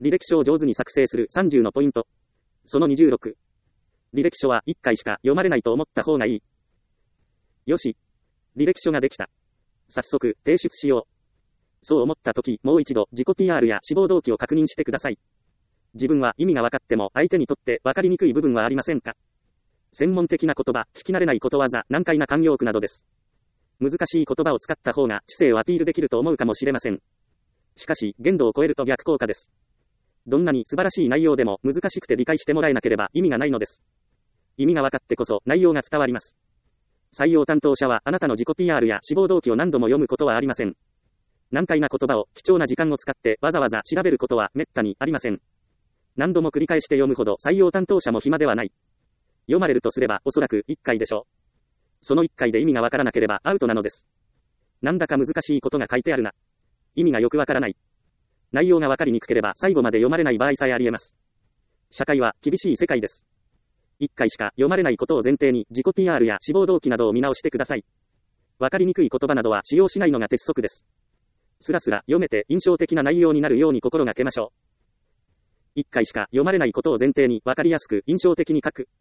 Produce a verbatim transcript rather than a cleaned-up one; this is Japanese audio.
履歴書を上手に作成するさんじゅうのポイント。そのにじゅうろく。履歴書はいっかいしか読まれないと思った方がいい。よし。履歴書ができた。早速、提出しよう。そう思ったとき、もう一度自己 ピーアール や志望動機を確認してください。自分は意味が分かっても相手にとって分かりにくい部分はありませんか？専門的な言葉、聞き慣れないことわざ、難解な慣用句などです。難しい言葉を使った方が知性をアピールできると思うかもしれません。しかし、限度を超えると逆効果です。どんなに素晴らしい内容でも難しくて理解してもらえなければ意味がないのです。意味が分かってこそ内容が伝わります。採用担当者はあなたの自己 ピーアール や志望動機を何度も読むことはありません。難解な言葉を貴重な時間を使ってわざわざ調べることは滅多にありません。何度も繰り返して読むほど採用担当者も暇ではない。読まれるとすればおそらくいっかいでしょう。そのいっかいで意味がわからなければアウトなのです。なんだか難しいことが書いてあるな。意味がよくわからない。内容がわかりにくければ最後まで読まれない場合さえあり得ます。社会は厳しい世界です。いっかいしか読まれないことを前提に自己 ピーアール や志望動機などを見直してください。わかりにくい言葉などは使用しないのが鉄則です。スラスラ読めて印象的な内容になるように心がけましょう。いっかいしか読まれないことを前提にわかりやすく印象的に書く。